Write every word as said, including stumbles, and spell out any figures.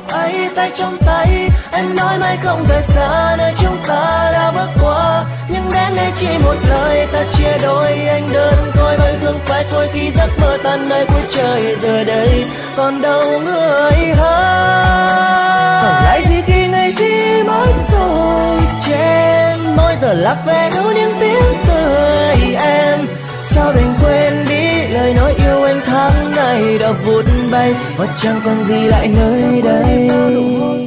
ấy, tay trong tay. Em nói mai không rời xa nơi chúng ta đã bước qua, nhưng đến đây chỉ một lời ta chia đôi. Anh đơn côi bởi thương phải thôi khi giấc mơ tan nơi cuối trời. Giờ đây còn đâu người hát, còn lại gì khi ngày chỉ mất rồi. Trên môi giờ lạc về đủ những tiếng cười em. Sao đành quên đi lời nói yêu anh tháng ngày đã vụt bay, và chẳng còn gì lại nơi đây.